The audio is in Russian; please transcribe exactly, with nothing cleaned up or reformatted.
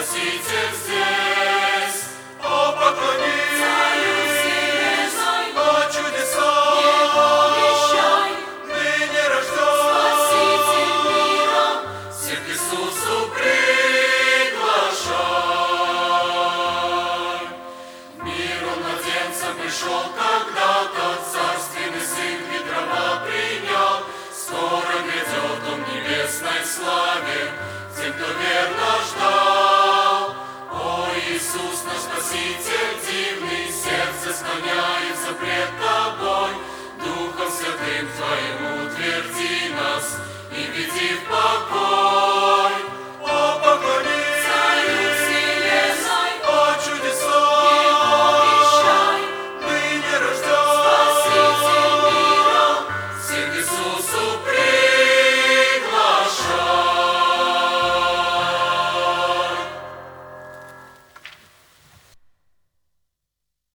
Спаситель здесь, о, поклонись, о, чудеса, ныне рожден, Спаситель мира, всех к Иисусу приглашай. В мир он младенцем пришел когда-то, царственный сын Петрова принял, скоро грядет он в небесной славе, тем, кто верно ждал. О, Иисус, наш Спаситель дивный, сердце склоняется пред Тобой, Духом Святым Твоим утверди нас и веди в покой.